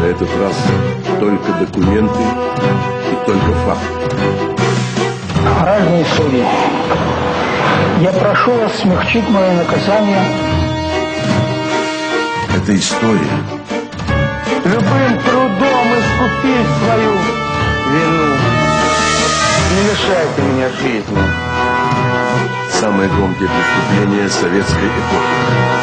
На этот раз только документы и только факты. Граждане судьи, я прошу вас смягчить мое наказание. Это история. Любым трудом искупить свою вину. Не лишайте меня жизни. Самое громкое преступление советской эпохи.